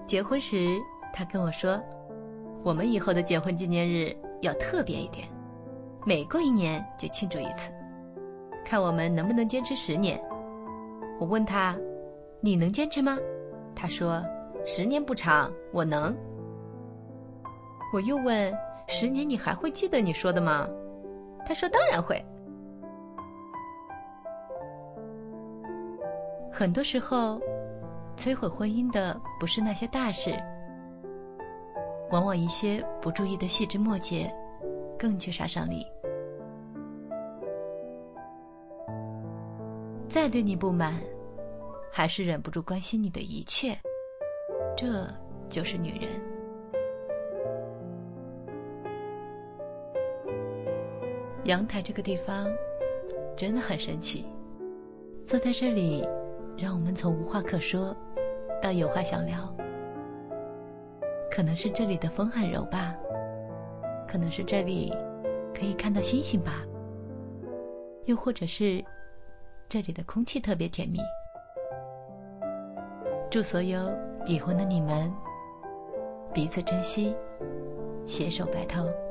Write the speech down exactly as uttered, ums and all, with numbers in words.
结婚时他跟我说，我们以后的结婚纪念日要特别一点，每过一年就庆祝一次，看我们能不能坚持十年。我问他，你能坚持吗？他说，十年不长，我能。我又问，十年你还会记得你说的吗？他说，当然会。很多时候，摧毁婚姻的不是那些大事，往往一些不注意的细枝末节更具杀伤力。再对你不满，还是忍不住关心你的一切，这就是女人。阳台这个地方真的很神奇，坐在这里，让我们从无话可说到有话想聊。可能是这里的风很柔吧，可能是这里可以看到星星吧，又或者是这里的空气特别甜蜜。祝所有已婚的你们彼此珍惜，携手白头。